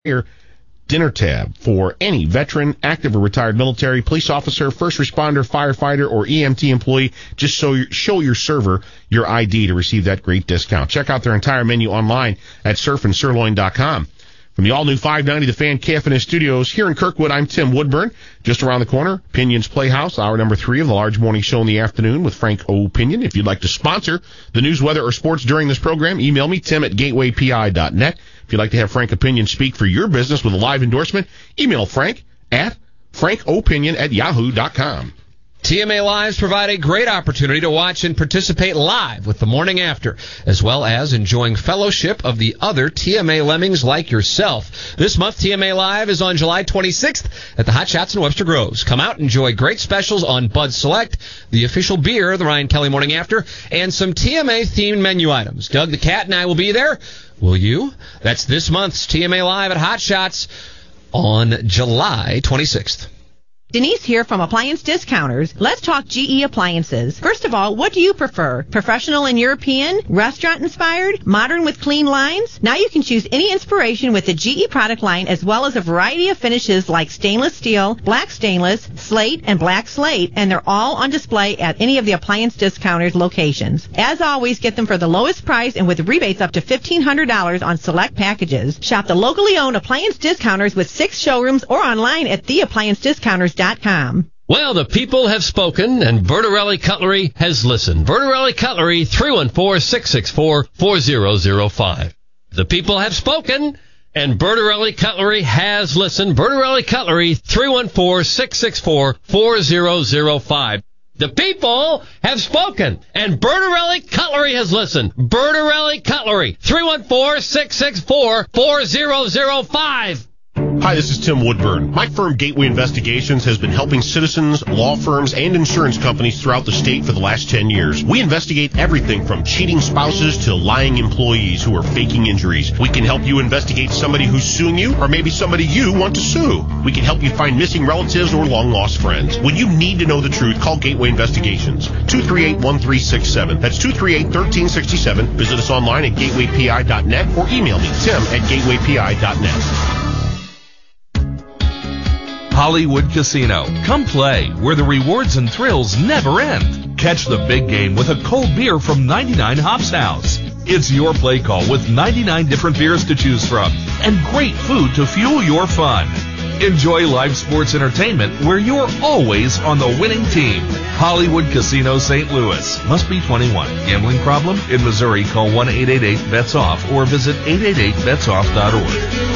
dinner tab for any veteran, active or retired military, police officer, first responder, firefighter, or EMT employee. Just show your server your ID to receive that great discount. Check out their entire menu online at surfandsirloin.com. From the all-new 590 The Fan KFNS Studios here in Kirkwood, I'm Tim Woodburn. Just around the corner, Pinion's Playhouse, hour number 3 of the large morning show in the afternoon with Frank O. Pinion. If you'd like to sponsor the news, weather, or sports during this program, email me, tim@gatewaypi.net. If you'd like to have Frank Opinion speak for your business with a live endorsement, email Frank at frankopinion@yahoo.com. TMA Lives provide a great opportunity to watch and participate live with the morning after, as well as enjoying fellowship of the other TMA lemmings like yourself. This month, TMA Live is on July 26th at the Hot Shots in Webster Groves. Come out and enjoy great specials on Bud Select, the official beer of the Ryan Kelly Morning After, and some TMA-themed menu items. Doug the Cat and I will be there. Will you? That's this month's TMA Live at Hot Shots on July 26th. Denise here from Appliance Discounters. Let's talk GE appliances. First of all, what do you prefer? Professional and European? Restaurant-inspired? Modern with clean lines? Now you can choose any inspiration with the GE product line, as well as a variety of finishes like stainless steel, black stainless, slate, and black slate, and they're all on display at any of the Appliance Discounters locations. As always, get them for the lowest price and with rebates up to $1,500 on select packages. Shop the locally owned Appliance Discounters with 6 showrooms or online at theappliancediscounters.com. Well, the people have spoken, and Bertarelli Cutlery has listened. Bertarelli Cutlery, 314-664-4005. The people have spoken, and Bertarelli Cutlery has listened. Bertarelli Cutlery, 314-664-4005. The people have spoken, and Bertarelli Cutlery has listened. Bertarelli Cutlery, 314-664-4005. Hi, this is Tim Woodburn. My firm, Gateway Investigations, has been helping citizens, law firms, and insurance companies throughout the state for the last 10 years. We investigate everything from cheating spouses to lying employees who are faking injuries. We can help you investigate somebody who's suing you, or maybe somebody you want to sue. We can help you find missing relatives or long-lost friends. When you need to know the truth, call Gateway Investigations. 238-1367. That's 238-1367. Visit us online at gatewaypi.net or email me, tim@gatewaypi.net. Hollywood Casino. Come play, where the rewards and thrills never end. Catch the big game with a cold beer from 99 Hops House. It's your play call with 99 different beers to choose from and great food to fuel your fun. Enjoy live sports entertainment where you're always on the winning team. Hollywood Casino St. Louis. Must be 21. Gambling problem? In Missouri, call 1-888-BETS-OFF or visit 888betsoff.org.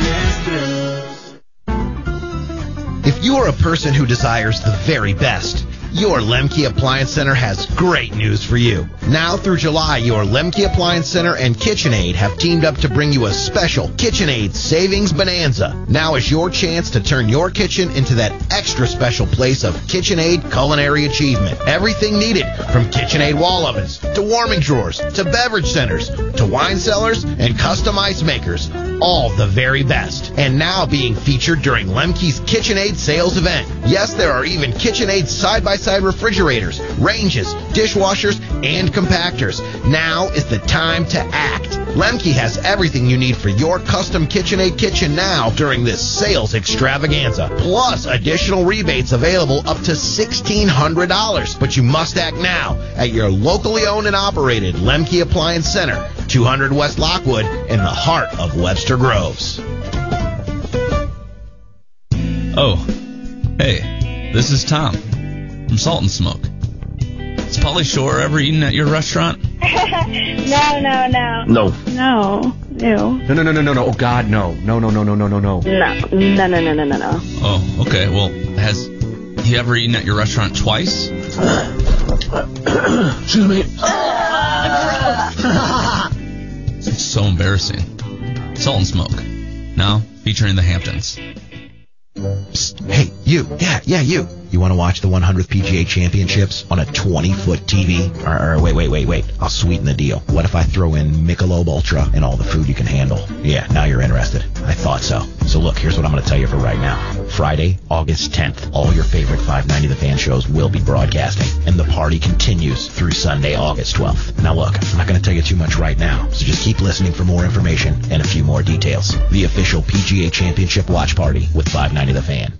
If you're a person who desires the very best, your Lemke Appliance Center has great news for you. Now through July, your Lemke Appliance Center and KitchenAid have teamed up to bring you a special KitchenAid Savings Bonanza. Now is your chance to turn your kitchen into that extra special place of KitchenAid culinary achievement. Everything needed, from KitchenAid wall ovens to warming drawers to beverage centers to wine cellars and custom ice makers. All the very best. And now being featured during Lemke's KitchenAid sales event. Yes, there are even KitchenAid side-by-side refrigerators, ranges, dishwashers, and compactors. Now is the time to act. Lemke has everything you need for your custom KitchenAid kitchen now during this sales extravaganza. Plus additional rebates available up to $1,600. But you must act now at your locally owned and operated Lemke Appliance Center, 200 West Lockwood in the heart of Webster Groves. Oh, hey, this is Tom from Salt and Smoke. Is Pauly Shore ever eaten at your restaurant? No. No. No. Ew. No. Oh, God, no. No. No. Oh, okay. Well, has he ever eaten at your restaurant twice? Excuse me. It's so embarrassing. Salt and Smoke. Now featuring the Hamptons. Psst, hey, you. Yeah, you. You want to watch the 100th PGA Championships on a 20-foot TV? Or wait. I'll sweeten the deal. What if I throw in Michelob Ultra and all the food you can handle? Yeah, now you're interested. I thought so. So look, here's what I'm going to tell you for right now. Friday, August 10th, all your favorite 590 The Fan shows will be broadcasting, and the party continues through Sunday, August 12th. Now look, I'm not going to tell you too much right now, so just keep listening for more information and a few more details. The official PGA Championship watch party with 590 The Fan.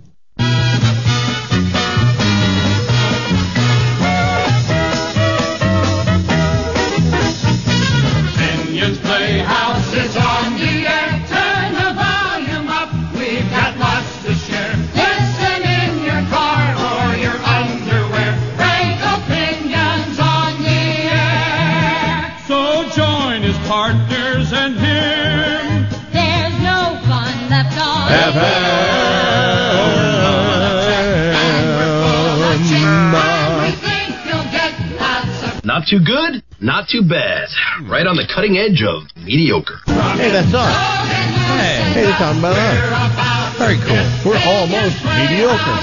Pinion's Playhouse is on the air. Turn the volume up. We've got lots to share. Listen in your car or your underwear. Frank Opinions on the air. So join his partners and him. There's no fun left on Not too good, not too bad. Right on the cutting edge of mediocre. Hey, that's us. Hey, they're talking about us. Very cool. We're almost mediocre.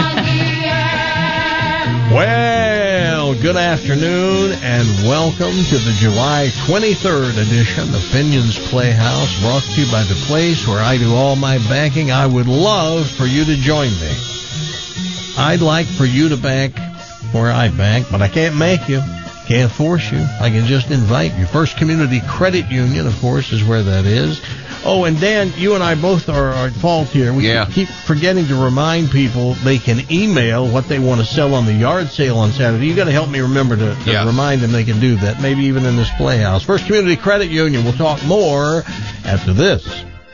Well, good afternoon and welcome to the July 23rd edition of Pinion's Playhouse, brought to you by the place where I do all my banking. I would love for you to join me. I'd like for you to bank where I bank, but I can't make you. Can't force you. I can just invite you. First Community Credit Union, of course, is where that is. Oh, and Dan, you and I both are at fault here. We keep forgetting to remind people they can email what they want to sell on the yard sale on Saturday. You got to help me remember to remind them they can do that, maybe even in this Playhouse. First Community Credit Union. We'll talk more after this.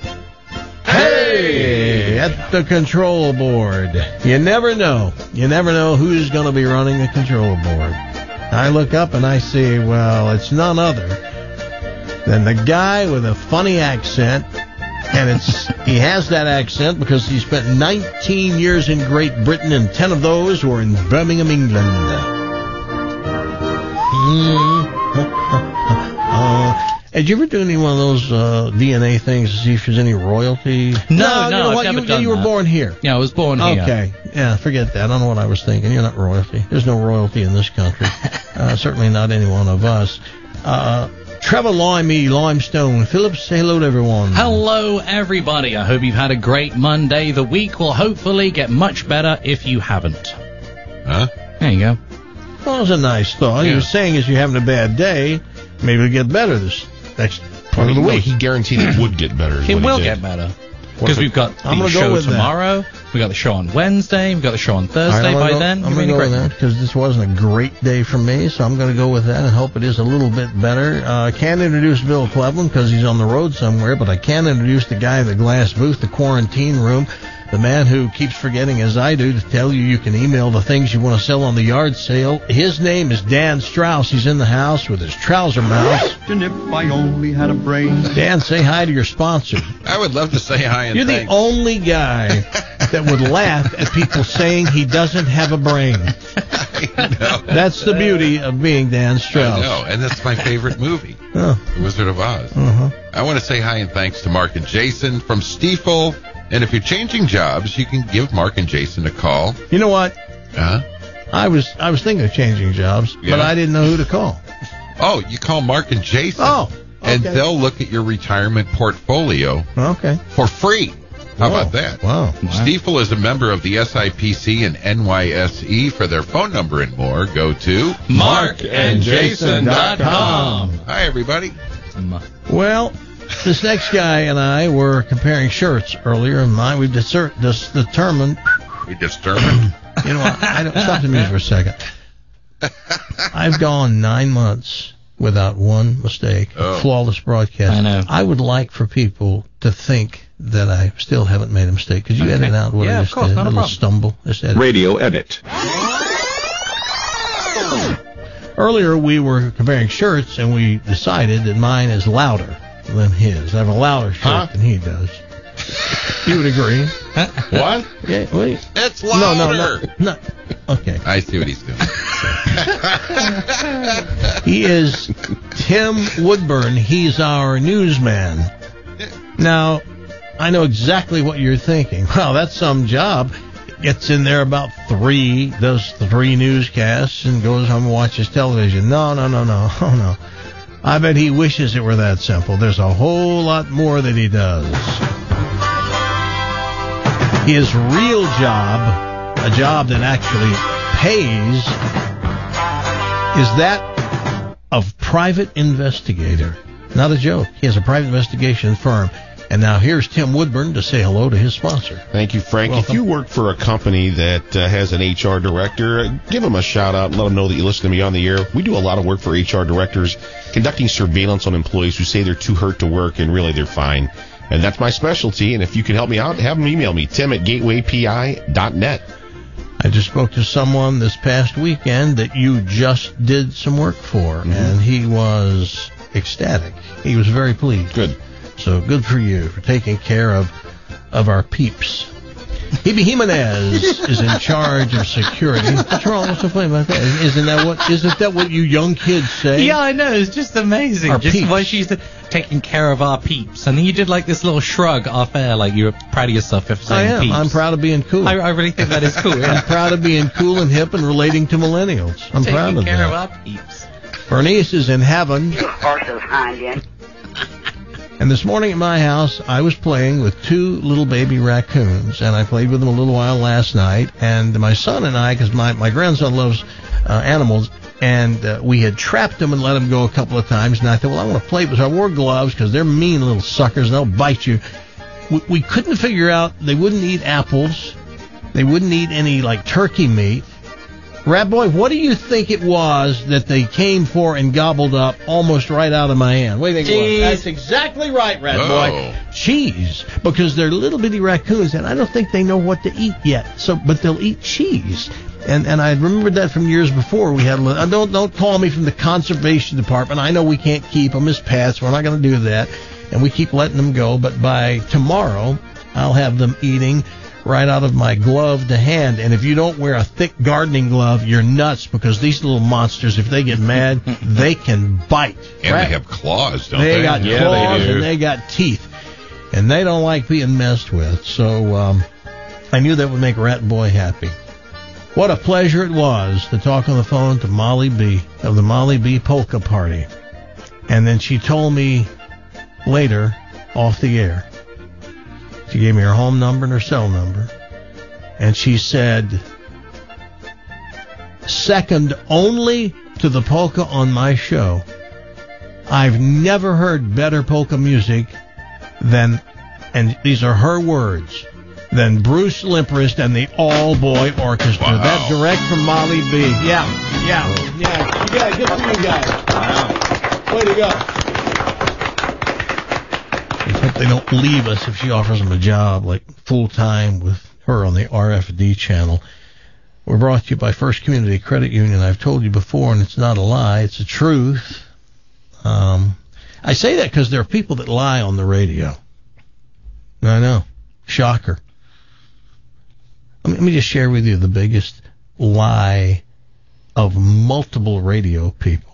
Hey, at the control board. You never know. You never know who's going to be running the control board. I look up and I see, well, it's none other than the guy with a funny accent. And he has that accent because he spent 19 years in Great Britain, and 10 of those were in Birmingham, England. Did you ever do any one of those DNA things to see if there's any royalty? No, you know what? I've never done You were that. born here. Yeah, I was born here. Okay. Yeah, forget that. I don't know what I was thinking. You're not royalty. There's no royalty in this country. Certainly not any one of us. Trevor Limestone. Phillips, say hello to everyone. Hello, everybody. I hope you've had a great Monday. The week will hopefully get much better if you haven't. Huh? There you go. Well, that was a nice thought. He was saying as you're having a bad day, maybe it'll get better this next part of the week. He guaranteed it would get better. It will get better. Because we've got the show tomorrow, we've got the show on Wednesday, we've got the show on Thursday. By then, I'm going to go with that because this wasn't a great day for me, so I'm going to go with that and hope it is a little bit better. I can't introduce Bill Cleveland because he's on the road somewhere, but I can introduce the guy in the glass booth, the quarantine room, the man who keeps forgetting, as I do, to tell you can email the things you want to sell on the yard sale. His name is Dan Strauss. He's in the house with his trouser mouth. And if I only had a brain. Dan, say hi to your sponsor. I would love to say hi and You're thanks. the only guy that would laugh at people saying he doesn't have a brain. I know. That's the beauty of being Dan Strauss. I know, and that's my favorite movie, The Wizard of Oz. I want to say hi and thanks to Mark and Jason from Stiefel. And if you're changing jobs, you can give Mark and Jason a call. You know what? Huh? I was thinking of changing jobs, but I didn't know who to call. Oh, you call Mark and Jason. Oh, okay. And they'll look at your retirement portfolio for free. How about that? Wow. Stiefel is a member of the SIPC and NYSE. For their phone number and more, go to markandjason.com. Hi, everybody. Well, this next guy and I were comparing shirts earlier, and we've determined. We determined? You know what? Stop the music for a second. I've gone 9 months without one mistake. Flawless broadcast. I know. I would like for people to think that I still haven't made a mistake. Could you edit out what I just did? Not a little problem. stumble. Just edit. Radio edit. Earlier, we were comparing shirts, and we decided that mine is louder than his. I have a louder shirt than he does. You would agree? What? Yeah, wait. It's louder. No. Okay. I see what he's doing. He is Tim Woodburn. He's our newsman. Now, I know exactly what you're thinking. Well, that's some job. Gets in there about 3, does 3 newscasts, and goes home and watches television. No. Oh, no. I bet he wishes it were that simple. There's a whole lot more that he does. His real job, a job that actually pays, is that of private investigator. Not a joke. He has a private investigation firm. And now here's Tim Woodburn to say hello to his sponsor. Thank you, Frank. Welcome. If you work for a company that has an HR director, give them a shout out and let them know that you listen to me on the air. We do a lot of work for HR directors, conducting surveillance on employees who say they're too hurt to work and really they're fine. And that's my specialty. And if you can help me out, have them email me, tim@gatewaypi.net. I just spoke to someone this past weekend that you just did some work for, and he was ecstatic. He was very pleased. Good. So good for you for taking care of our peeps. Hebe Jimenez is in charge of security. What's wrong? What's so funny about that? Isn't that what you young kids say? Yeah, I know. It's just amazing. Our just peeps. why she's taking care of our peeps. And then you did like this little shrug off air, like you were proud of yourself for saying I am. peeps. I'm proud of being cool. I really think that is cool. Yeah. I'm proud of being cool and hip and relating to millennials. I'm proud of Taking care of that. our peeps. Bernice is in heaven. And this morning at my house, I was playing with 2 little baby raccoons, and I played with them a little while last night. And my son and I, because my grandson loves animals, and we had trapped them and let them go a couple of times. And I thought, well, I want to play. So I wore gloves because they're mean little suckers, and they'll bite you. We couldn't figure out, they wouldn't eat apples. They wouldn't eat any, like, turkey meat. Rat Boy, what do you think it was that they came for and gobbled up almost right out of my hand? What do you think it was? That's exactly right, Rat Boy. Cheese. Because they're little bitty raccoons, and I don't think they know what to eat yet. But they'll eat cheese. And I remembered that from years before. We had don't call me from the conservation department. I know we can't keep them as pets. We're not going to do that. And we keep letting them go. But by tomorrow, I'll have them eating right out of my gloved hand. And if you don't wear a thick gardening glove, you're nuts, because these little monsters, if they get mad, they can bite. And they have claws, don't they? They got claws and they got teeth. And they don't like being messed with. So I knew that would make Rat Boy happy. What a pleasure it was to talk on the phone to Molly B. of the Molly B. Polka Party. And then she told me later, off the air, she gave me her home number and her cell number. And she said, second only to the polka on my show, I've never heard better polka music than, and these are her words, than Bruce Limprist and the All Boy Orchestra. Wow. That's direct from Molly B. Yeah. Good for you guys. Wow. Way to go. I hope they don't leave us if she offers them a job, like full-time with her on the RFD channel. We're brought to you by First Community Credit Union. I've told you before, and it's not a lie, it's the truth. I say that because there are people that lie on the radio. I know. Shocker. Let me just share with you the biggest lie of multiple radio people.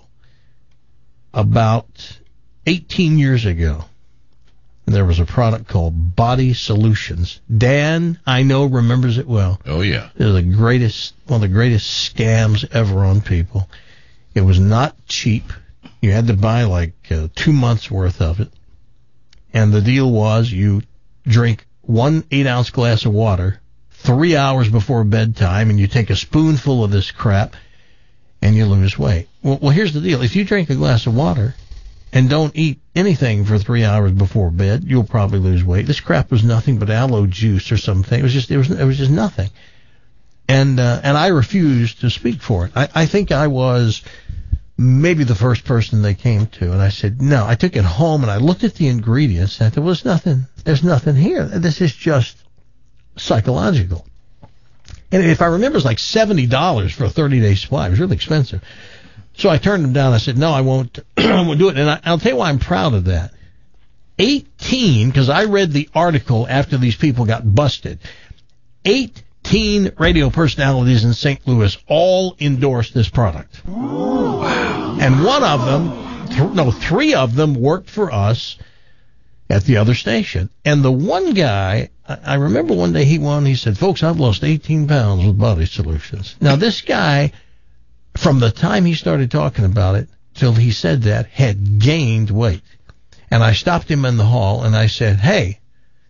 About 18 years ago, there was a product called Body Solutions. Dan, I know, remembers it well. Oh, yeah. It was one of the greatest scams ever on people. It was not cheap. You had to buy like 2 months worth of it. And the deal was you drink 1 8-ounce glass of water 3 hours before bedtime, and you take a spoonful of this crap, and you lose weight. Well, here's the deal. If you drink a glass of water and don't eat anything for 3 hours before bed, you'll probably lose weight. This crap was nothing but aloe juice or something. It was just nothing. And I refused to speak for it. I think I was maybe the first person they came to, and I said no. I took it home and I looked at the ingredients and I thought, well, there's nothing here. This is just psychological. And if I remember, it was like $70 for a 30-day supply. It was really expensive. So I turned them down. I said, no, I won't do it. And I'll tell you why I'm proud of that. 18, because I read the article after these people got busted, 18 radio personalities in St. Louis all endorsed this product. Oh, wow. And one of them, three of them worked for us at the other station. And the one guy, I remember one day he said, folks, I've lost 18 pounds with Body Solutions. Now, this guy, from the time he started talking about it till he said that, had gained weight. And I stopped him in the hall and I said, hey,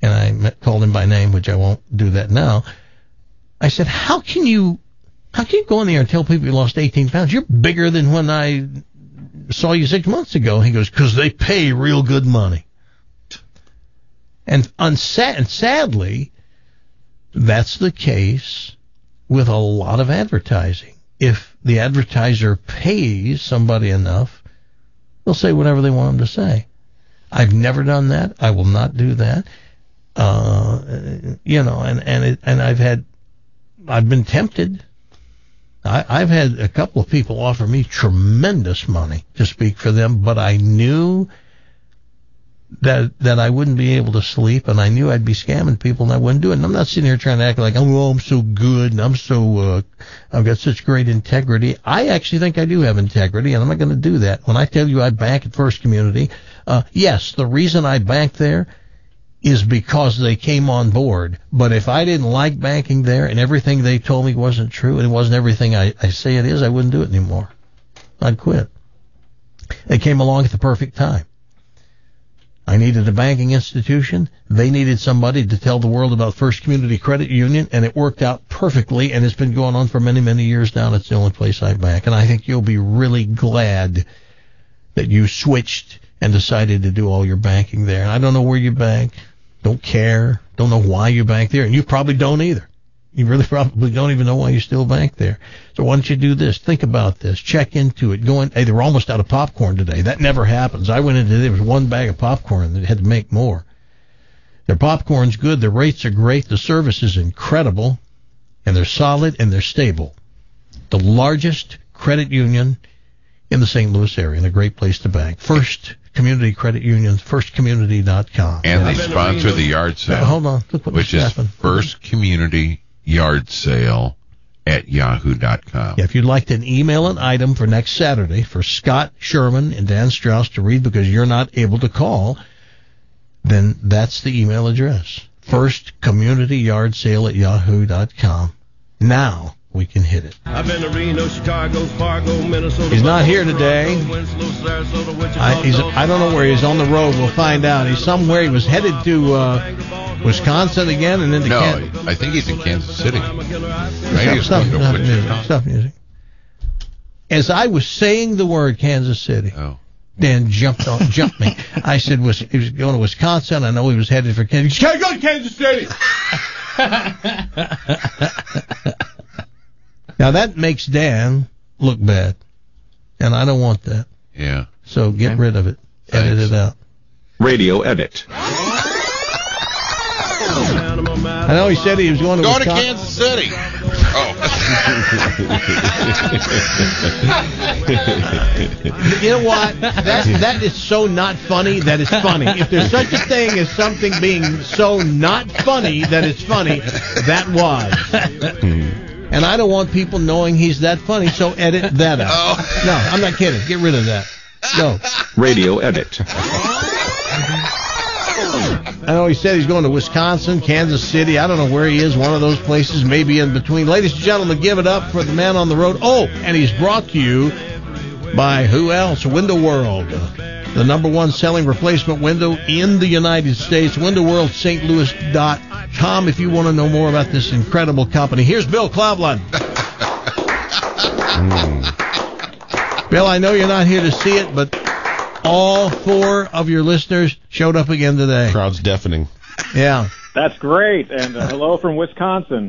and I called him by name, which I won't do that now. I said, how can you go in there and tell people you lost 18 pounds? You're bigger than when I saw you 6 months ago. He goes, because they pay real good money. And sadly, that's the case with a lot of advertising. If the advertiser pays somebody enough, they'll say whatever they want them to say. I've never done that. I will not do that. I've been tempted. I've had a couple of people offer me tremendous money to speak for them, but I knew that I wouldn't be able to sleep, and I knew I'd be scamming people, and I wouldn't do it. And I'm not sitting here trying to act like, I'm so good, and I've got such great integrity. I actually think I do have integrity, and I'm not going to do that. When I tell you I bank at First Community, yes, the reason I bank there is because they came on board. But if I didn't like banking there and everything they told me wasn't true and it wasn't everything I say it is, I wouldn't do it anymore. I'd quit. They came along at the perfect time. I needed a banking institution. They needed somebody to tell the world about First Community Credit Union, and it worked out perfectly, and it's been going on for many, many years now, and it's the only place I bank. And I think you'll be really glad that you switched and decided to do all your banking there. I don't know where you bank. Don't care. Don't know why you bank there. And you probably don't either. You really probably don't even know why you still bank there. So why don't you do this? Think about this. Check into it. Hey, they were almost out of popcorn today. That never happens. I went into there was one bag of popcorn that had to make more. Their popcorn's good. Their rates are great. The service is incredible. And they're solid and they're stable. The largest credit union in the St. Louis area and a great place to bank. First Community Credit Union, firstcommunity.com. And they sponsor the yard sale. Hold on. Look what which is happened. First Community Yard Sale at yahoo.com. Yeah, if you'd like to email an item for next Saturday for Scott Sherman and Dan Strauss to read because you're not able to call, then that's the email address. First Community Yard Sale at yahoo.com. Now we can hit it. I've been to Reno, Chicago, Fargo, Minnesota. He's not here today. I don't know where he's on the road. We'll find out. He's somewhere. He was headed to Wisconsin again and then to Kansas. I think he's in Kansas City. Stop music. As I was saying the word Kansas City, Dan jumped me. I said he was going to Wisconsin. I know he was headed for Kansas. Can't go to Kansas City. Now, that makes Dan look bad, and I don't want that. Yeah. So get rid of it. Thanks. Edit it out. Radio edit. I know he said he was going to Kansas City. You know what? That is so not funny that it's funny. If there's such a thing as something being so not funny that it's funny, that was. And I don't want people knowing he's that funny, so edit that out. No, I'm not kidding. Get rid of that. Go. Radio edit. I know he said he's going to Wisconsin, Kansas City. I don't know where he is. One of those places, maybe in between. Ladies and gentlemen, give it up for the man on the road. Oh, and he's brought to you by who else? Window World. The number one selling replacement window in the United States. WindowWorldStLouis.com if you want to know more about this incredible company. Here's Bill Klavlund. Bill, I know you're not here to see it, but all four of your listeners showed up again today. Crowd's deafening. Yeah. That's great. And hello from Wisconsin.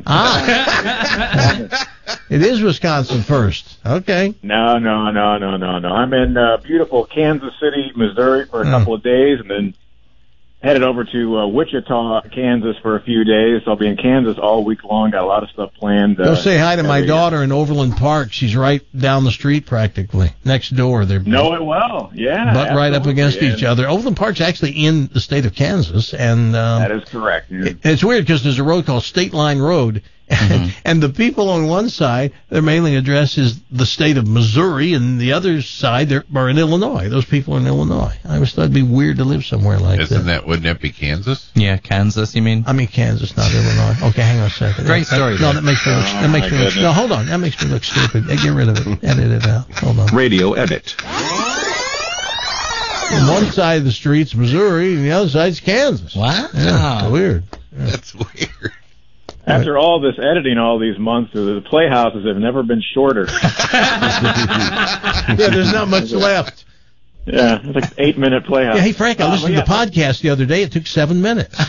It is Wisconsin first. Okay. No. I'm in beautiful Kansas City, Missouri for a couple of days, and then headed over to Wichita, Kansas for a few days. So I'll be in Kansas all week long. Got a lot of stuff planned. Go say hi to my daughter in Overland Park. She's right down the street practically, next door. They're know it well, yeah. But right up against each other. Overland Park's actually in the state of Kansas, and that is correct. Yeah. It's weird because there's a road called State Line Road. And the people on one side, their mailing address is the state of Missouri, and the other side are in Illinois. Those people are in Illinois. I always thought it'd be weird to live somewhere like that. Wouldn't that be Kansas? Yeah, Kansas, you mean? I mean Kansas, not Illinois. Okay, hang on a second. Great story. No, that makes me look, no, hold on. That makes me look stupid. Get rid of it. Edit it out. Hold on. Radio edit. One side of the street's Missouri, and the other side's Kansas. Wow. Yeah, it's weird. Yeah. That's weird. After all this editing, all these months, the playhouses have never been shorter. Yeah, there's not much left. Yeah, it's like 8-minute playhouse. Yeah, hey, Frank, I listened to the podcast the other day. It took 7 minutes.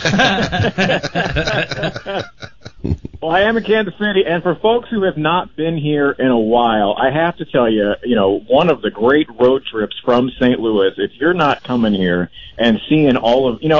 Well, I am in Kansas City, and for folks who have not been here in a while, I have to tell you, one of the great road trips from St. Louis, if you're not coming here and seeing all of, and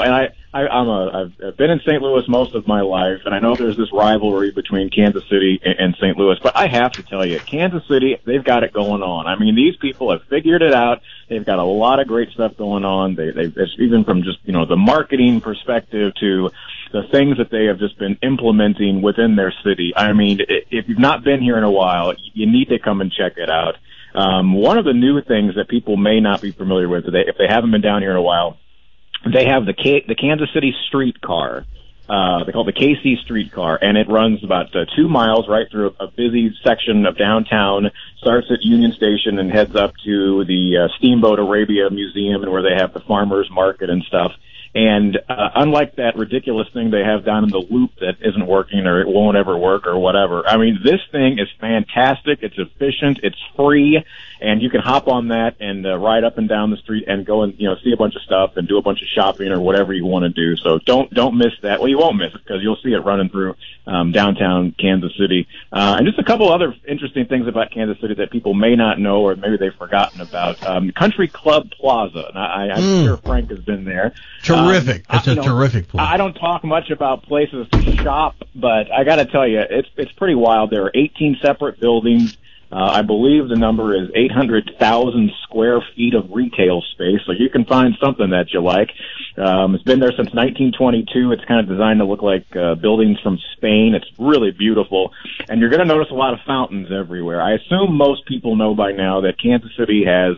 I've been in St. Louis most of my life, and I know there's this rivalry between Kansas City and St. Louis, but I have to tell you, Kansas City, they've got it going on. I mean, these people have figured it out. They've got a lot of great stuff going on. It's even from just, the marketing perspective to the things that they have just been implementing within their city. I mean, if you've not been here in a while, you need to come and check it out. One of the new things that people may not be familiar with, if they haven't been down here in a while, they have the Kansas City streetcar. They call it the KC streetcar, and it runs about 2 miles right through a busy section of downtown, starts at Union Station and heads up to the Steamboat Arabia Museum, and where they have the farmers market and stuff. And unlike that ridiculous thing they have down in the loop that isn't working or it won't ever work or whatever, I mean, this thing is fantastic. It's efficient. It's free. And you can hop on that and ride up and down the street and go and, see a bunch of stuff and do a bunch of shopping or whatever you want to do. So don't miss that. Well, you won't miss it because you'll see it running through downtown Kansas City. And just a couple other interesting things about Kansas City that people may not know or maybe they've forgotten about. Country Club Plaza. And I'm sure Frank has been there. Terrific. It's a terrific place. I don't talk much about places to shop, but I got to tell you, it's pretty wild. There are 18 separate buildings. I believe the number is 800,000 square feet of retail space, so you can find something that you like. It's been there since 1922. It's kind of designed to look like buildings from Spain. It's really beautiful, and you're going to notice a lot of fountains everywhere. I assume most people know by now that Kansas City has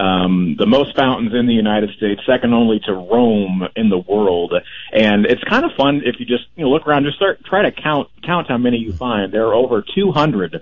the most fountains in the United States, second only to Rome in the world. And it's kind of fun if you just look around, just try to count how many you find. There are over 200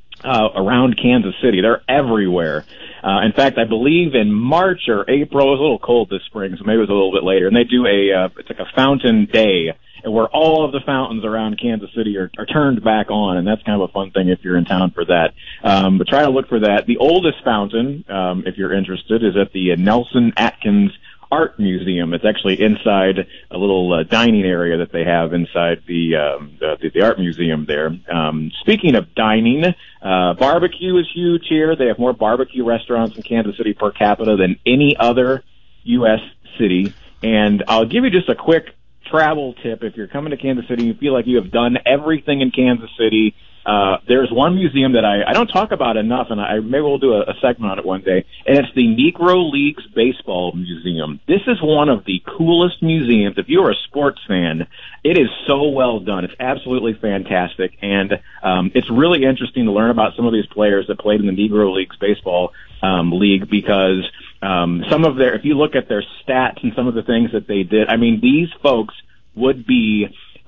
around Kansas City. They're everywhere. In fact, I believe in March or April, it was a little cold this spring, so maybe it was a little bit later, and they do it's like a fountain day where all of the fountains around Kansas City are turned back on, and that's kind of a fun thing if you're in town for that. But try to look for that. The oldest fountain, if you're interested, is at the Nelson Atkins Art Museum. It's actually inside a little dining area that they have inside the art museum there. Speaking of dining, barbecue is huge here. They have more barbecue restaurants in Kansas City per capita than any other U.S. city. And I'll give you just a quick travel tip. If you're coming to Kansas City, you feel like you have done everything in Kansas City. There's one museum that I don't talk about enough, and maybe we'll do a segment on it one day, and it's the Negro Leagues Baseball Museum. This is one of the coolest museums. If you're a sports fan, it is so well done. It's absolutely fantastic, and it's really interesting to learn about some of these players that played in the Negro Leagues Baseball League, because some of if you look at their stats and some of the things that they did, I mean, these folks would be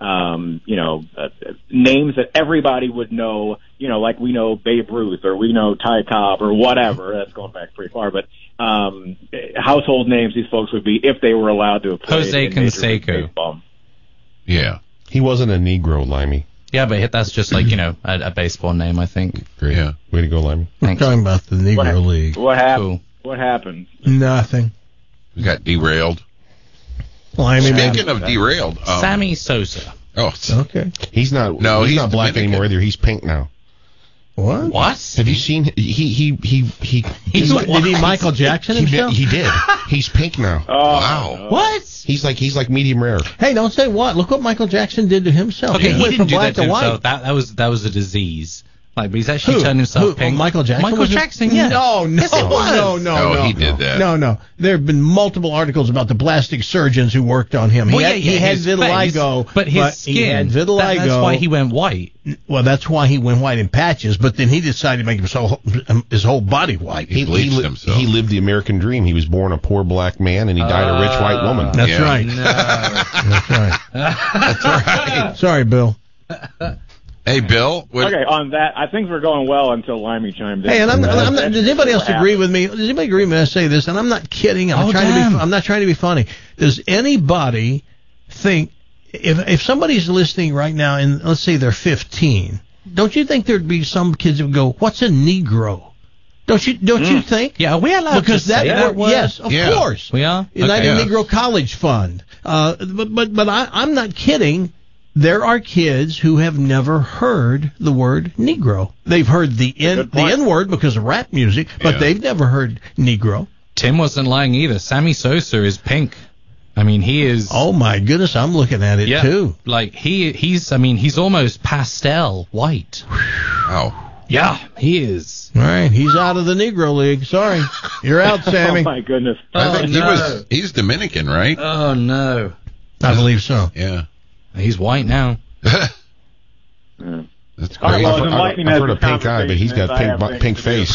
names that everybody would know, like we know Babe Ruth or we know Ty Cobb or whatever. That's going back pretty far, but household names these folks would be if they were allowed to have played Jose Canseco. Yeah. He wasn't a Negro, Limey. Yeah, but that's just like, a baseball name, I think. Great. Yeah. Way to go, Limey. We're talking about the Negro League. What happened? Cool. What happened? Nothing. We got derailed. Speaking of derailed, Sammy Sosa. Oh, okay. He's not. No, he's not black Dominican. anymore either. He's pink now. What? Have you seen? He did he Michael Jackson himself? He did. He's pink now. Oh, wow. no. What? He's like medium rare. Hey, don't say what. Look what Michael Jackson did to himself. Okay, he he went didn't from do black that to to white. himself. That was a disease. Like, but he's actually turned himself pink. Michael Jackson? Michael Jackson, yeah. No. Yes, it was. No, he did that. No. There have been multiple articles about the plastic surgeons who worked on him. He had vitiligo. But his skin. He had vitiligo. That's why he went white. Well, that's why he went white in patches, but then he decided to make his whole body white. He bleached himself. He lived the American dream. He was born a poor black man, and he died a rich white woman. That's right. No. That's right. That's right. Sorry, Bill. Hey, Bill. Okay, on that, I think we're going well until Limey chimed in. Hey, and I'm not, does anybody else agree with me? Does anybody agree with me when I say this? And I'm not kidding. I'm not trying to be funny. Does anybody think if somebody's listening right now and let's say they're 15, don't you think there'd be some kids that would go, "What's a Negro?" Don't you think? Yeah, are we allowed because to say that word? Yes, of course. We are? United Negro College Fund. But I'm not kidding. There are kids who have never heard the word Negro. They've heard the N-word because of rap music, but they've never heard Negro. Tim wasn't lying either. Sammy Sosa is pink. I mean, he is... Oh, my goodness, I'm looking at it, too. Like, he's almost pastel white. Wow. Yeah, he is. All right, he's out of the Negro League. Sorry. You're out, Sammy. Oh, my goodness. I think he's Dominican, right? Oh, no. I believe so. Yeah. He's white now. That's great. I've heard of pink eye, but he's got pink face.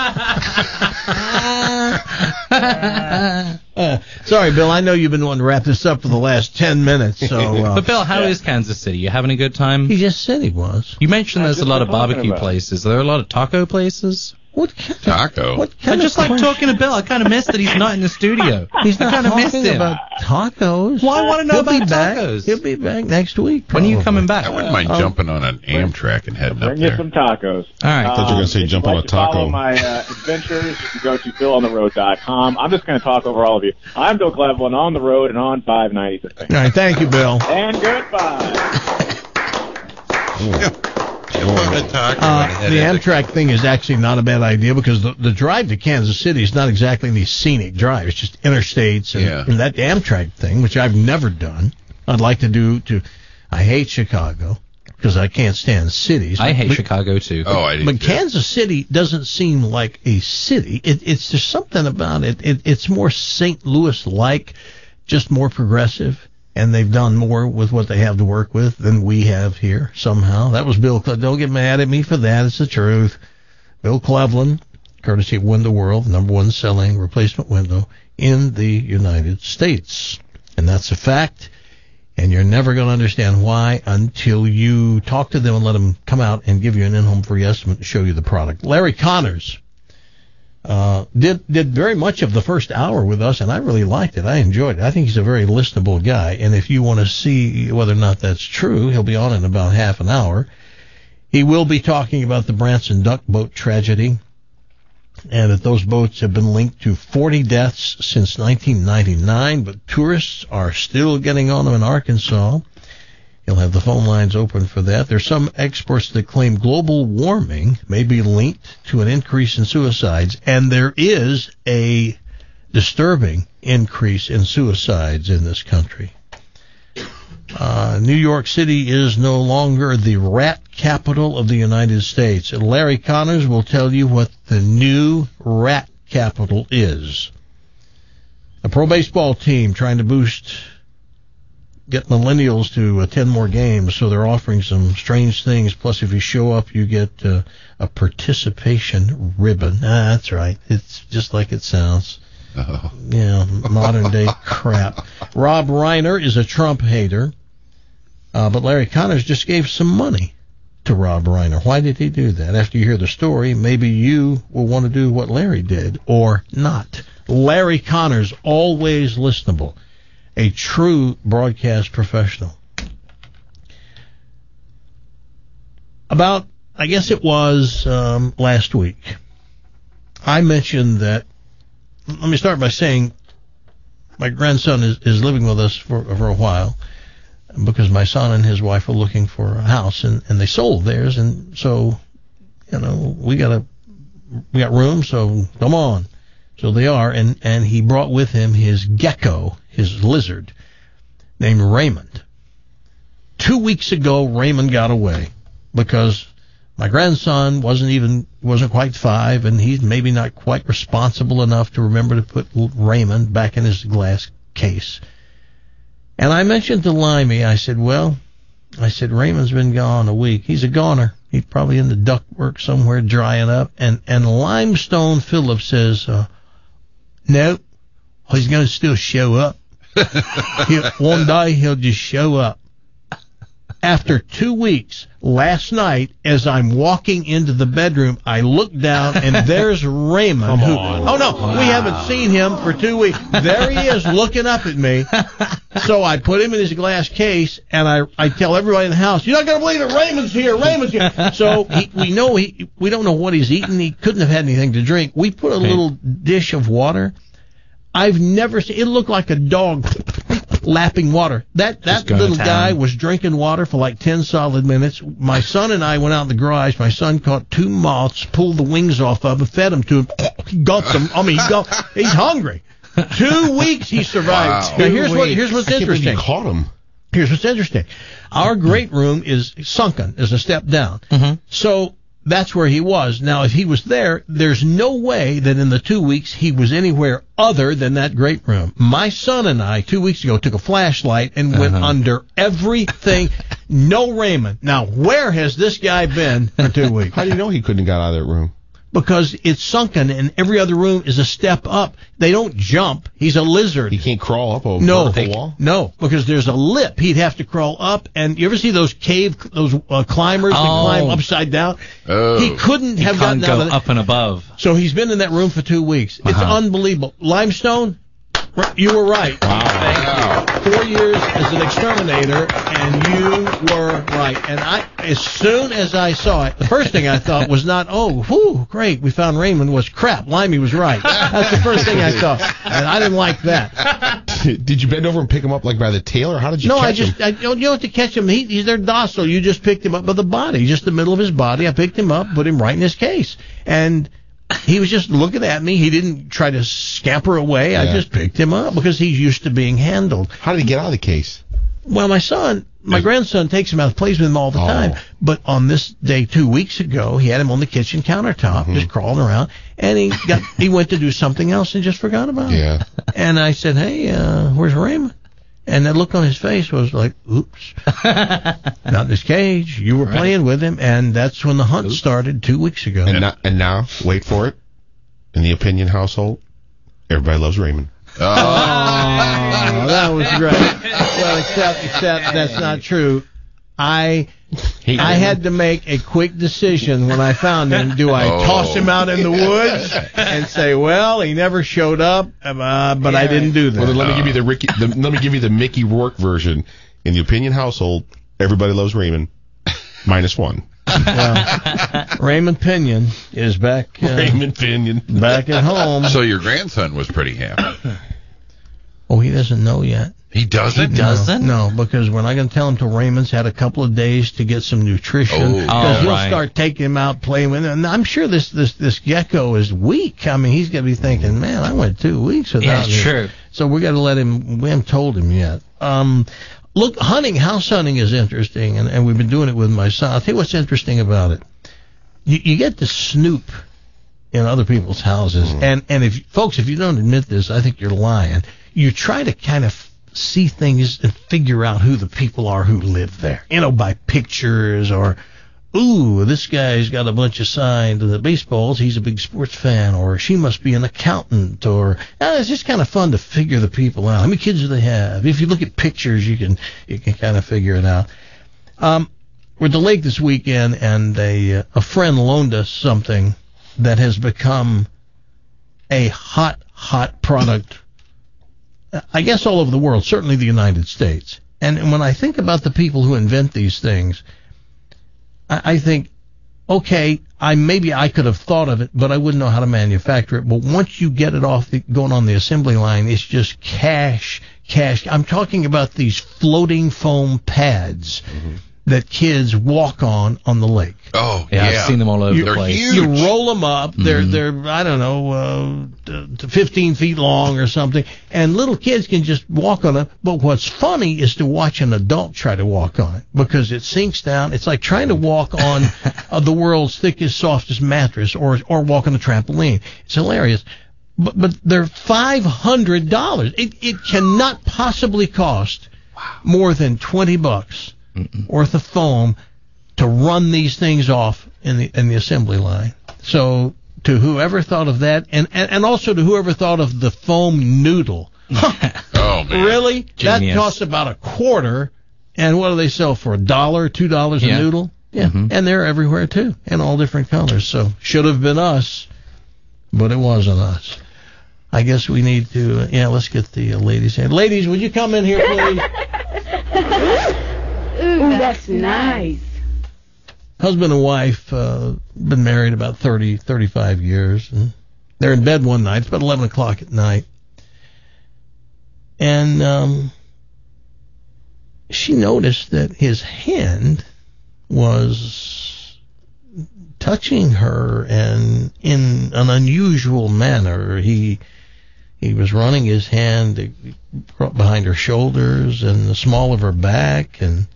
Sorry, Bill. I know you've been wanting to wrap this up for the last 10 minutes. So, but Bill, how is Kansas City? You having a good time? He just said he was. You mentioned there's a lot of barbecue places. Are there a lot of taco places? What kind taco? What kind I just like talking to Bill. I kind of missed that he's not in the studio. He's not kind of missed talking him. about tacos. Well, I want to know about tacos. He'll be back next week. When are you coming back? I wouldn't mind jumping on an Amtrak and heading up Bring there. you some tacos. All right. I thought you were going to say jump on a taco. Follow my adventures. You can go to BillOnTheRoad.com. I'm just going to talk over all of you. I'm Bill Cleveland on the road and on 590. All right, thank you, Bill. And goodbye. The Amtrak thing is actually not a bad idea because the drive to Kansas City is not exactly any scenic drive. It's just interstates and that Amtrak thing, which I've never done. I'd like to do I hate Chicago because I can't stand cities. I hate Chicago too. But Kansas City doesn't seem like a city. It's just something about it. It's more St. Louis-like, just more progressive. And they've done more with what they have to work with than we have here, somehow. That was Bill Cleveland. Don't get mad at me for that. It's the truth. Bill Cleveland, courtesy of Window World, #1 selling replacement window in the United States. And that's a fact. And you're never going to understand why until you talk to them and let them come out and give you an in-home free estimate and show you the product. Larry Connors did very much of the first hour with us, and I really liked it. I enjoyed it. I think he's a very listenable guy, and if you want to see whether or not that's true, he'll be on in about half an hour. He will be talking about the Branson Duck Boat tragedy, and that those boats have been linked to 40 deaths since 1999, but tourists are still getting on them in Arkansas. He'll have the phone lines open for that. There's some experts that claim global warming may be linked to an increase in suicides, and there is a disturbing increase in suicides in this country. New York City is no longer the rat capital of the United States. And Larry Connors will tell you what the new rat capital is. A pro baseball team trying to get millennials to attend more games, so they're offering some strange things. Plus, if you show up, you get a participation ribbon. That's right. It's just like it sounds. Oh. Yeah, modern-day crap. Rob Reiner is a Trump hater, but Larry Connors just gave some money to Rob Reiner. Why did he do that? After you hear the story, maybe you will want to do what Larry did, or not. Larry Connors, always listenable. A true broadcast professional. About, I guess it was last week, I mentioned that, let me start by saying my grandson is living with us for a while because my son and his wife are looking for a house, and they sold theirs, and so, we got room, so come on. So they are, and he brought with him his gecko, his lizard, named Raymond. 2 weeks ago, Raymond got away because my grandson wasn't quite 5, and he's maybe not quite responsible enough to remember to put Raymond back in his glass case. And I mentioned to Limey, I said, Raymond's been gone a week. He's a goner. He's probably in the ductwork somewhere drying up. And Limestone Phillips says, no, he's going to still show up. One day he'll just show up. After 2 weeks, last night, as I'm walking into the bedroom, I look down, and there's Raymond. Oh, no, we haven't seen him for 2 weeks. There he is looking up at me. So I put him in his glass case, and I tell everybody in the house, you're not going to believe it, Raymond's here, Raymond's here. So we don't know what he's eating. He couldn't have had anything to drink. We put a little dish of water. I've never seen it. Looked like a dog lapping water. That little guy was drinking water for like 10 solid minutes. My son and I went out in the garage. My son caught 2 moths, pulled the wings off of them, fed them to him. He gulped them. I mean, he's hungry. 2 weeks he survived. Wow. Now here's what's interesting. You caught him. Here's what's interesting. Our great room is sunken, is a step down. So that's where he was. Now, if he was there, there's no way that in the 2 weeks he was anywhere other than that great room. My son and I, 2 weeks ago, took a flashlight and went under everything. No Raymond. Now, where has this guy been for 2 weeks? How do you know he couldn't have got out of that room? Because it's sunken and every other room is a step up. They don't jump. He's a lizard. He can't crawl up a vertical wall? No, because there's a lip. He'd have to crawl up. And you ever see those climbers that climb upside down? Oh. He couldn't have gotten out of up and above. So he's been in that room for 2 weeks. It's unbelievable. Limestone, you were right. Wow. 4 years as an exterminator, and you were right. And as soon as I saw it, the first thing I thought was not, great, we found Raymond, was crap. Limey was right. That's the first thing I thought. And I didn't like that. Did you bend over and pick him up like by the tail, or how did you catch him? No, you don't have to catch him. They're docile. You just picked him up by the body, just the middle of his body. I picked him up, put him right in his case. And he was just looking at me. He didn't try to scamper away. Yeah. I just picked him up because he's used to being handled. How did he get out of the case? Well, my grandson takes him out, plays with him all the time. But on this day 2 weeks ago, he had him on the kitchen countertop, just crawling around, and he went to do something else and just forgot about it. And I said, hey, where's Raymond? And that look on his face was like, oops, not in his cage. You were playing with him, and that's when the hunt started 2 weeks ago. And now, wait for it, in the Opinion household, everybody loves Raymond. Oh, that was great. Well, except that's not true. I had to make a quick decision when I found him. Do I toss him out in the woods and say, well, he never showed up, but I didn't do that. Well, then let me give you the Mickey Rourke version. In the Opinion household, everybody loves Raymond, -1. Well, Raymond Pinion is back. Raymond Pinion back at home. So your grandson was pretty happy. Oh, he doesn't know yet. He doesn't? No, because we're not going to tell him till Raymond's had a couple of days to get some nutrition. Because he'll start taking him out, playing with him. And I'm sure this gecko is weak. I mean, he's going to be thinking, man, I went 2 weeks without him. True. So we got to let him. We haven't told him yet. Look, house hunting is interesting, and we've been doing it with my son. I'll tell you what's interesting about it. You get to snoop in other people's houses, and if you don't admit this, I think you're lying. You try to kind of see things and figure out who the people are who live there, by pictures or, ooh, this guy's got a bunch of signs to the baseballs, he's a big sports fan, or she must be an accountant, or it's just kind of fun to figure the people out. How many kids do they have? If you look at pictures, you can kind of figure it out. We're at the lake this weekend, and a friend loaned us something that has become a hot product, I guess all over the world, certainly the United States. And when I think about the people who invent these things, I think, okay, maybe I could have thought of it, but I wouldn't know how to manufacture it. But once you get it going on the assembly line, it's just cash. I'm talking about these floating foam pads that kids walk on the lake. Oh, yeah. I've seen them all over the place. Huge. You roll them up. They're I don't know, 15 feet long or something, and little kids can just walk on it. But what's funny is to watch an adult try to walk on it, because it sinks down. It's like trying to walk on the world's thickest, softest mattress, or walk on a trampoline. It's hilarious. But they're $500. It cannot possibly cost more than $20 worth of foam to run these things off in the assembly line. So to whoever thought of that, and also to whoever thought of the foam noodle. Oh, man. Really? Genius. That costs about $25. And what do they sell for? $1, $2 a noodle? Yeah, and they're everywhere, too, in all different colors. So, should have been us, but it wasn't us. I guess we need to, let's get the ladies in. Ladies, would you come in here, please? Ooh, that's nice. Husband and wife, been married about 35 years. And they're in bed one night. It's about 11 o'clock at night. And she noticed that his hand was touching her, and in an unusual manner. He was running his hand behind her shoulders and the small of her back, and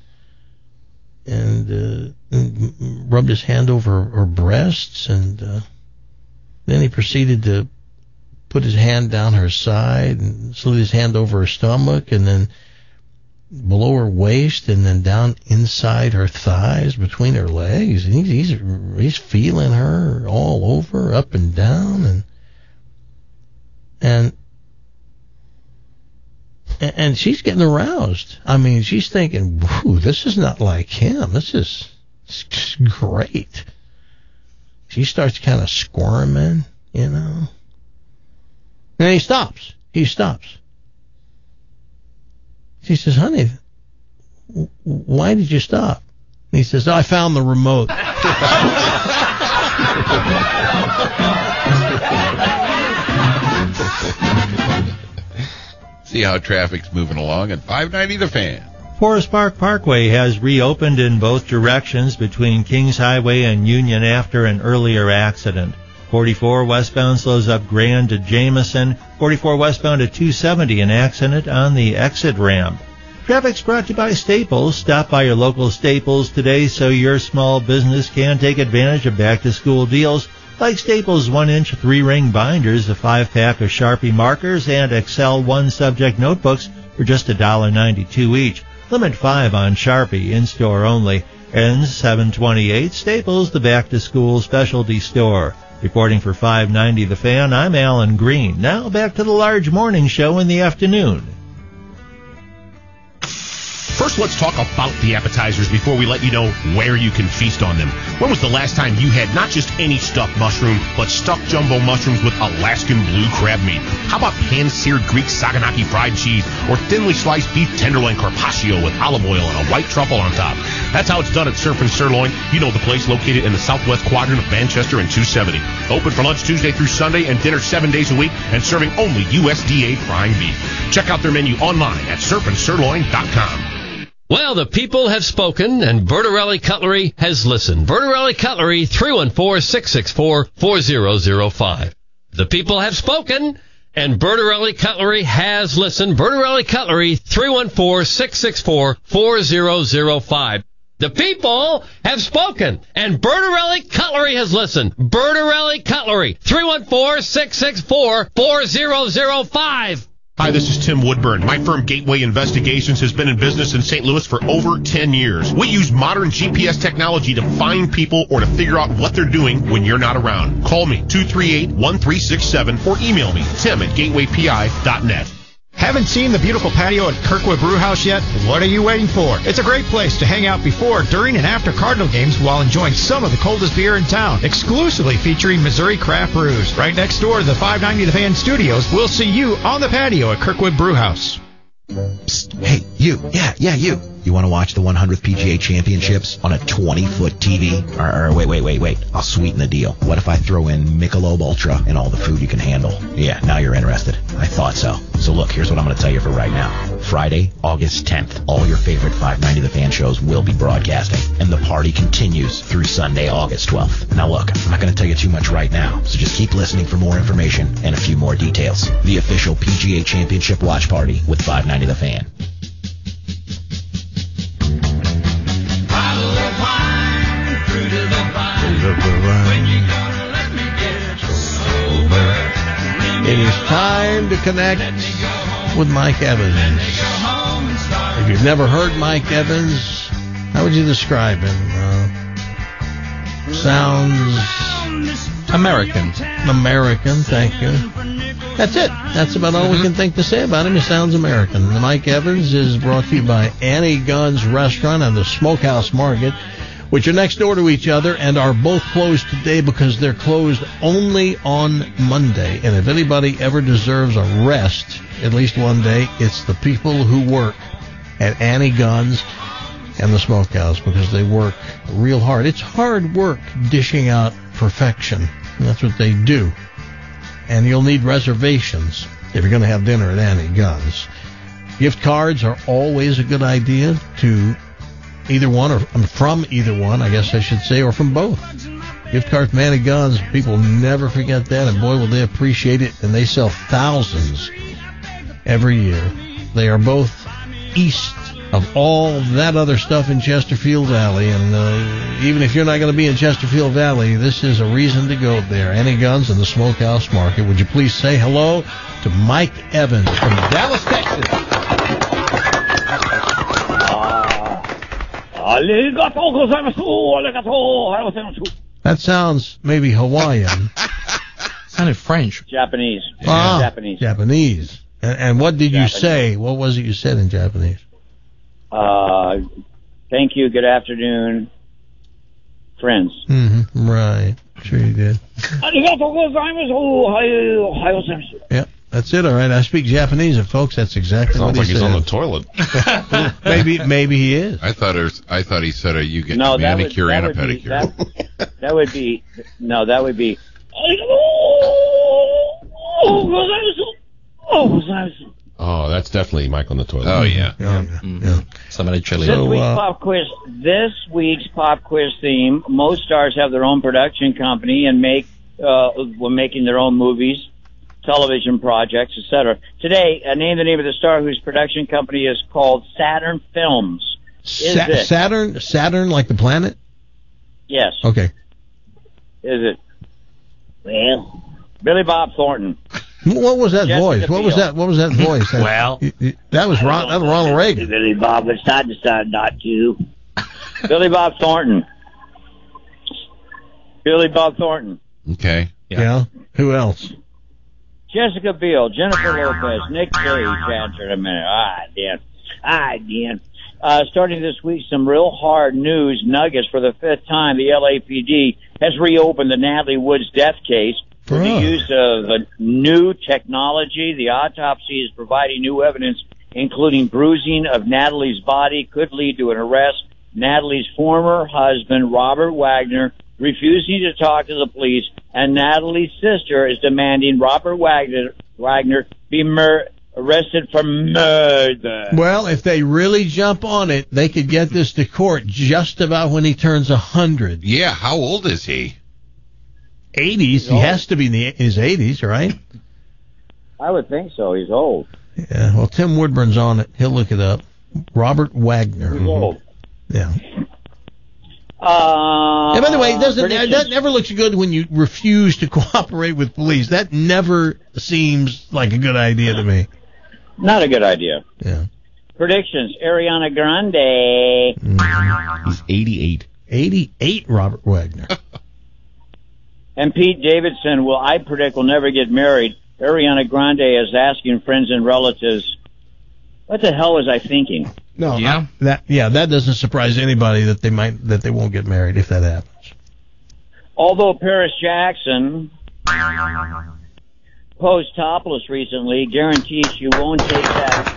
rubbed his hand over her breasts, and then he proceeded to put his hand down her side and slid his hand over her stomach, and then below her waist, and then down inside her thighs between her legs. And he's feeling her all over, up and down, and she's getting aroused. I mean, she's thinking, "Whoa, this is not like him. This is great." She starts kind of squirming, And he stops. She says, "Honey, why did you stop?" And he says, "I found the remote." See how traffic's moving along at 590 The Fan. Forest Park Parkway has reopened in both directions between Kings Highway and Union after an earlier accident. 44 westbound slows up Grand to Jameson. 44 westbound at 270, an accident on the exit ramp. Traffic's brought to you by Staples. Stop by your local Staples today so your small business can take advantage of back-to-school deals like Staples 1-inch 3-ring binders, a 5-pack of Sharpie markers, and Excel 1-subject notebooks for just $1.92 each. Limit 5 on Sharpie, in-store only. Ends 7/28. Staples, the back-to-school specialty store. Reporting for 590 The Fan, I'm Alan Green. Now back to the large morning show in the afternoon. First, let's talk about the appetizers before we let you know where you can feast on them. When was the last time you had not just any stuffed mushroom, but stuffed jumbo mushrooms with Alaskan blue crab meat? How about pan-seared Greek saganaki fried cheese or thinly sliced beef tenderloin carpaccio with olive oil and a white truffle on top? That's how it's done at Surf and Sirloin. You know the place, located in the southwest quadrant of Manchester and 270. Open for lunch Tuesday through Sunday and dinner 7 days a week, and serving only USDA prime beef. Check out their menu online at surfandsirloin.com. Well, the people have spoken, and Bertarelli Cutlery has listened. Bertarelli Cutlery, 314-664-4005. The people have spoken, and Bertarelli Cutlery has listened. Bertarelli Cutlery, 314-664-4005. The people have spoken, and Bertarelli Cutlery has listened. Bertarelli Cutlery, 314-664-4005. Hi, this is Tim Woodburn. My firm Gateway Investigations has been in business in St. Louis for over 10 years. We use modern GPS technology to find people or to figure out what they're doing when you're not around. Call me, 238-1367, or email me, tim@gatewaypi.net. Haven't seen the beautiful patio at Kirkwood Brewhouse yet? What are you waiting for? It's a great place to hang out before, during, and after Cardinal games while enjoying some of the coldest beer in town. Exclusively featuring Missouri craft brews. Right next door to the 590 The Fan Studios, we'll see you on the patio at Kirkwood Brewhouse. Psst, hey, you. Yeah, you. You want to watch the 100th PGA Championships on a 20-foot TV? Or wait. I'll sweeten the deal. What if I throw in Michelob Ultra and all the food you can handle? Yeah, now you're interested. I thought so. So look, here's what I'm going to tell you for right now. Friday, August 10th, all your favorite 590 The Fan shows will be broadcasting, and the party continues through Sunday, August 12th. Now look, I'm not going to tell you too much right now, so just keep listening for more information and a few more details. The official PGA Championship watch party with 590 The Fan. It is time to connect with Mike Evans. If you've never heard Mike Evans, how would you describe him? Sounds American. American, thank you. That's it. That's about all we can think to say about him. He sounds American. Mike Evans is brought to you by Annie Gunn's Restaurant and the Smokehouse Market, which are next door to each other and are both closed today because they're closed only on Monday. And if anybody ever deserves a rest, at least one day, it's the people who work at Annie Gunn's and the Smokehouse, because they work real hard. It's hard work dishing out perfection. And that's what they do. And you'll need reservations if you're going to have dinner at Annie Gunn's. Gift cards are always a good idea to either one, or from either one, I guess I should say, or from both. Gift cards from Annie Gunn's, people never forget that, and boy, will they appreciate it. And they sell thousands every year. They are both east of all that other stuff in Chesterfield Valley. And even if you're not going to be in Chesterfield Valley, this is a reason to go there. Annie Gunn's and the Smokehouse Market. Would you please say hello to Mike Evans from Dallas, Texas? That sounds maybe Hawaiian. Sounded French. Japanese. Japanese. And what did you say? What was it you said in Japanese? Thank you, good afternoon, friends. Mm-hmm. Right. Sure you did. Yeah, that's it. All right. I speak Japanese, and folks, that's exactly what he said. Sounds like he's on the toilet. maybe he is. I thought he said, "Are you getting a manicure and a pedicure?" That would be. Oh, that's definitely Mike on the toilet. Oh, yeah. Yeah. Somebody chili. This week's pop quiz theme, most stars have their own production company and when making their own movies, television projects, etc. Today, name the name of the star whose production company is called Saturn Films. Saturn like the planet? Yes. Okay. Is it? Well, Billy Bob Thornton. What was that voice? What was that voice? Well, that was Ronald Reagan. Billy Bob, it's time to decide not to. Billy Bob Thornton. Billy Bob Thornton. Okay. Yeah. Who else? Jessica Biel, Jennifer Lopez, Nick Cage. Answer in a minute. All right, Dan. Starting this week, some real hard news nuggets. For the fifth time, the LAPD has reopened the Natalie Woods death case. With the use of new technology, the autopsy is providing new evidence, including bruising of Natalie's body, could lead to an arrest. Natalie's former husband, Robert Wagner, refusing to talk to the police, and Natalie's sister is demanding Robert Wagner be arrested for murder. Well, if they really jump on it, they could get this to court just about when he turns 100. Yeah, how old is he? 80s. He has to be in his 80s, right? I would think so. He's old. Yeah. Well, Tim Woodburn's on it. He'll look it up. Robert Wagner. He's old. Yeah. And by the way, that never looks good when you refuse to cooperate with police. That never seems like a good idea to me. Not a good idea. Yeah. Predictions. Ariana Grande. He's 88. 88, Robert Wagner. And Pete Davidson, I predict, will never get married. Ariana Grande is asking friends and relatives, what the hell was I thinking? No, yeah, that doesn't surprise anybody that they won't get married if that happens. Although Paris Jackson posed topless recently, guarantees she won't take that.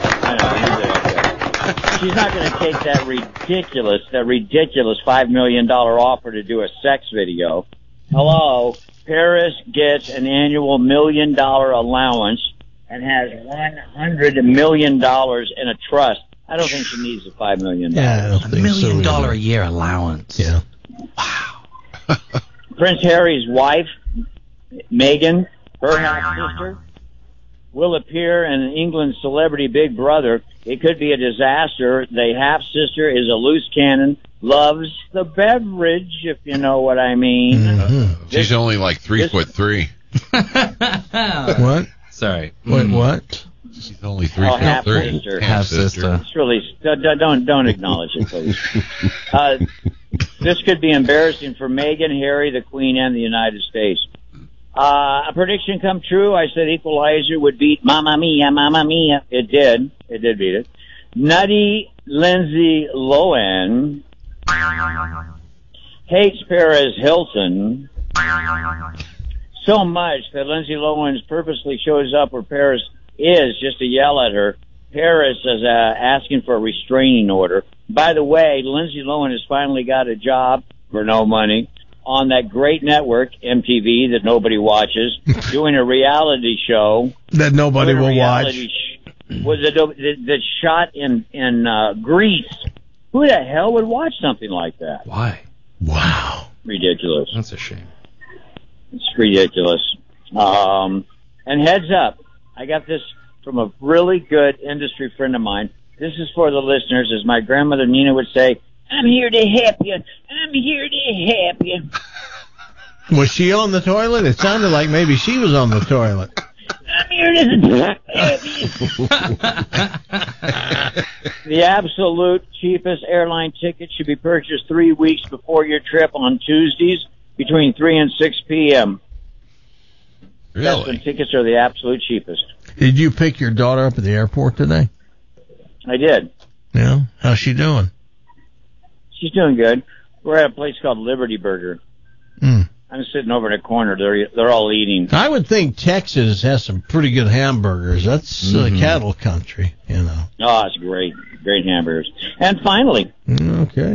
She's not going to take that ridiculous $5 million offer to do a sex video. Hello, Paris gets an annual $1 million allowance and has $100 million in a trust. I don't think she needs the $5 million. Yeah, I don't think $1 million a year allowance. Yeah. Wow. Prince Harry's wife, Meghan, her half-sister, will appear in England's Celebrity Big Brother. It could be a disaster. The half-sister is a loose cannon, loves the beverage, if you know what I mean. Mm-hmm. She's only like 3'3". What? Sorry. What? She's only 3'3". Half-sister. It's really, don't acknowledge it, please. This could be embarrassing for Meghan, Harry, the Queen, and the United States. A prediction come true. I said Equalizer would beat Mamma Mia, Mamma Mia. It did. It did beat it. Nutty Lindsay Lohan hates Paris Hilton so much that Lindsay Lohan purposely shows up where Paris is just to yell at her. Paris is asking for a restraining order. By the way, Lindsay Lohan has finally got a job for no money on that great network, MTV, that nobody watches, doing a reality show. That nobody will watch. Was that shot in Greece. Who the hell would watch something like that? Why? Wow. Ridiculous. That's a shame. It's ridiculous. And heads up, I got this from a really good industry friend of mine. This is for the listeners, as my grandmother Nina would say, I'm here to help you. I'm here to help you. Was she on the toilet? It sounded like maybe she was on the toilet. I'm here to help you. The absolute cheapest airline ticket should be purchased 3 weeks before your trip on Tuesdays between 3 and 6 p.m. Really? That's when tickets are the absolute cheapest. Did you pick your daughter up at the airport today? I did. Yeah? How's she doing? She's doing good. We're at a place called Liberty Burger. Mm. I'm sitting over in a corner. They're all eating. I would think Texas has some pretty good hamburgers. That's cattle country, you know. Oh, it's great. Great hamburgers. And finally. Okay.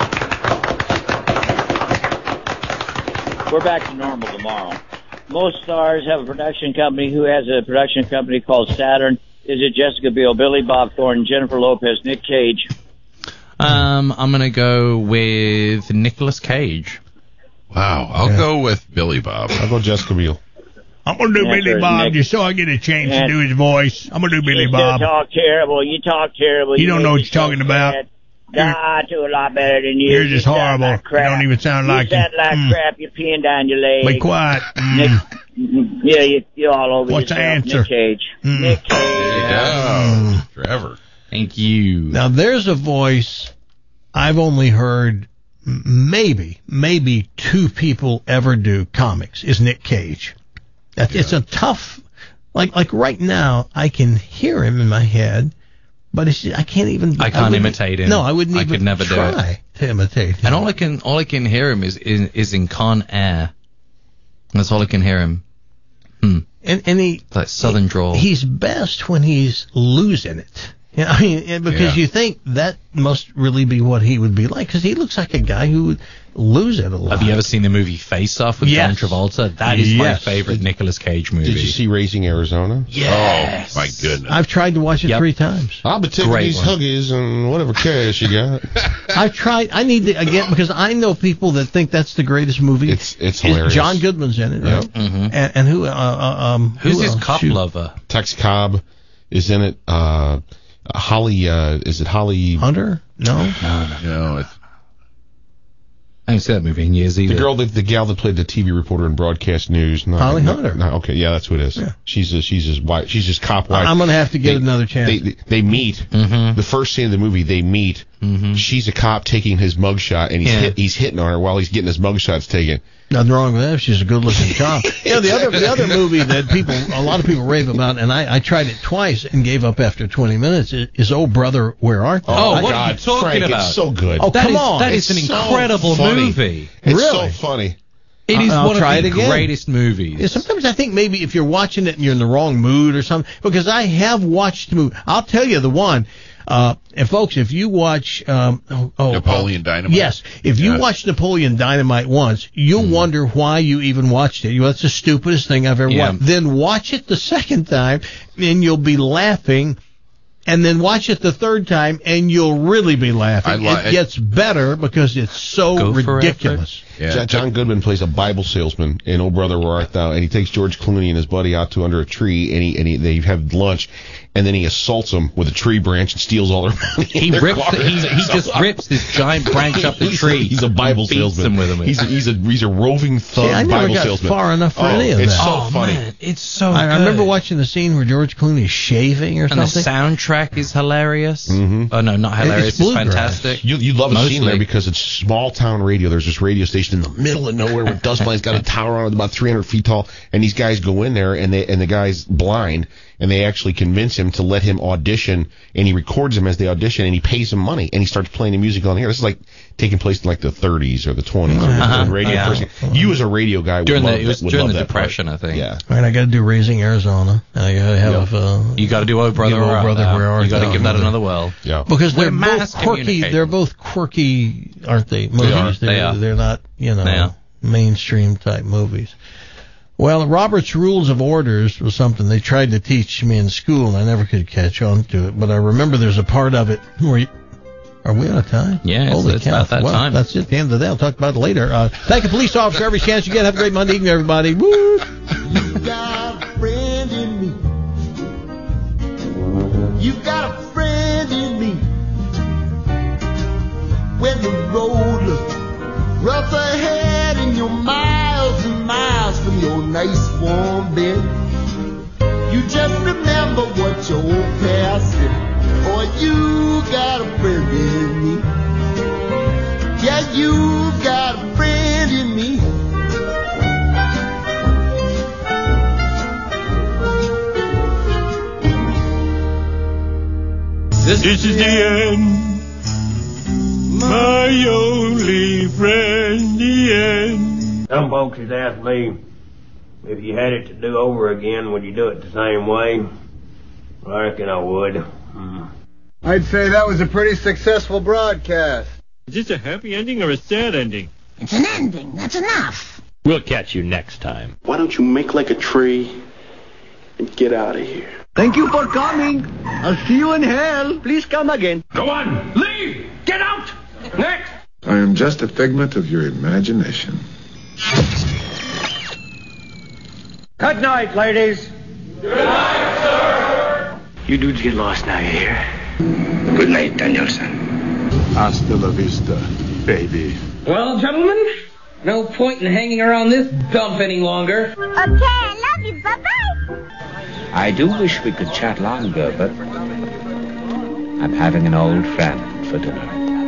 We're back to normal tomorrow. Most stars have a production company. Who has a production company called Saturn? Is it Jessica Biel, Billy Bob Thornton, Jennifer Lopez, Nick Cage? I'm going to go with Nicolas Cage. Wow, I'll go with Billy Bob. I'll go Jessica Biel. I'm going to do Billy Bob just so I get a chance to do his voice. I'm going to do Billy Bob. You talk terrible. You talk terrible. You don't know what you're talking about. I do a lot better than you. You're just horrible. Like you don't even sound like you. You sound like crap. You're peeing down your leg. Be quiet. Yeah, you're all over What's yourself. the answer? Nick Cage. Nick Cage. There you go. Trevor. Thank you. Now, there's a voice I've only heard maybe two people ever do comics, is Nick Cage. It's a tough, like right now, I can hear him in my head, but I can't even. I can't imitate him. No, I wouldn't even could never try to imitate him. And all I can hear him is in Con Air. That's all I can hear him. And he like Southern drawl. He's best when he's losing it. Yeah, I mean, because you think that must really be what he would be like, because he looks like a guy who would lose it a lot. Have you ever seen the movie Face Off with John Travolta? That is my favorite Nicolas Cage movie. Did you see Raising Arizona? Yes. Oh, my goodness. I've tried to watch it 3 times. I'll be taking these Huggies and whatever cash you got. I've tried. I need to, again, because I know people that think that's the greatest movie. It's hilarious. John Goodman's in it, right? Mm-hmm. And who? Who's his cop lover? Tex Cobb is in it. Holly, is it Holly Hunter? No. No, I haven't seen that movie in years either. The gal that played the TV reporter in broadcast news. Holly Hunter. No, okay, yeah, that's who it is. Yeah. She's his wife. She's his cop wife. I'm gonna have to get another chance. They meet. Mm-hmm. The first scene of the movie, they meet. Mm-hmm. She's a cop taking his mugshot, and he's hitting on her while he's getting his mugshots taken. Nothing wrong with that. She's a good-looking cop. The other movie that a lot of people rave about, and I tried it twice and gave up after 20 minutes, is Oh Brother, Where Art Thou? Oh, what are you talking Frank, about? It's so good. Oh, come on. That is an incredible movie. It's really? so funny. It is one of the greatest movies. Yeah, sometimes I think maybe if you're watching it and you're in the wrong mood or something, because I have watched the movie. I'll tell you the one. And folks, if you watch Napoleon Dynamite, yes, if you watch Napoleon Dynamite once, you'll wonder why you even watched it. That's the stupidest thing I've ever watched. Then watch it the second time, and you'll be laughing. And then watch it the third time, and you'll really be laughing. It gets better because it's so ridiculous. Yeah. John Goodman plays a Bible salesman in Oh Brother, Where Art Thou? And he takes George Clooney and his buddy out to under a tree, and they have lunch. and then he assaults them with a tree branch and steals all their money. He just rips this giant branch up the tree. He's a Bible salesman. With him. He's a roving thug. I never Bible got salesman. far enough for any of it's that. so funny. Man, it's so good. I remember watching the scene where George Clooney's shaving or and something. And the soundtrack is hilarious. Mm-hmm. Oh, no, not hilarious. It's fantastic. You love a scene there because it's small town radio. There's this radio station in the middle of nowhere with dust mites, got a tower on it about 300 feet tall, and these guys go in there, and the guy's blind, and they actually convince him to let him audition, and he records him as they audition, and he pays them money, and he starts playing the music on here. This is like taking place in like the 30s or the 20s. Radio you as a radio guy would during love the that Depression, part. I think. Yeah. All right, I got to do Raising Arizona. I got to have. You got to do Oh Brother, Where Art You got Thou? to give that another whirl. Yeah. Because they're We're both quirky. They're both quirky, aren't they? Movies. They are. They're not, mainstream type movies. Well, Robert's Rules of Orders was something they tried to teach me in school, and I never could catch on to it. But I remember there's a part of it where are we out of time? Yeah, Holy it's cow. about that time. That's it. The end of the day. I'll talk about it later. Thank a police officer every chance you get. Have a great Monday evening, everybody. Woo! You got a friend in me. You got a friend in me. When the road looks rough ahead and you're miles and miles from your nice warm bed, you just remember what your old past said. Boy, you got a friend in me. Yeah, you got a friend in me. This is the end. My only friend, the end. Some folks has asked me, if you had it to do over again, would you do it the same way? I reckon I would. I'd say that was a pretty successful broadcast. Is this a happy ending or a sad ending? It's an ending. That's enough. We'll catch you next time. Why don't you make like a tree and get out of here? Thank you for coming. I'll see you in hell. Please come again. Go on, leave! Get out! Next! I am just a figment of your imagination. Good night, ladies. Good night, sir! You dudes get lost now, you hear? Good night, Danielson. Hasta la vista, baby. Well, gentlemen, no point in hanging around this dump any longer. Okay, I love you. Bye-bye. I do wish we could chat longer, but I'm having an old friend for dinner.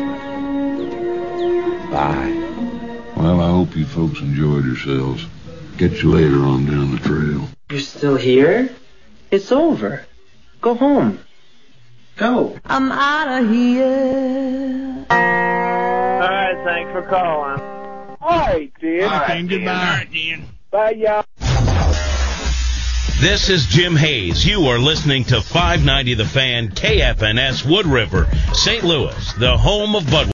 Bye. Well, I hope you folks enjoyed yourselves. Get you later on down the trail. You're still here? It's over. Go home. Go. I'm out of here. All right, thanks for calling. All right, Dan. All right, goodbye. All right, Dan. Bye, y'all. This is Jim Hayes. You are listening to 590 The Fan, KFNS Wood River, St. Louis, the home of Budweiser.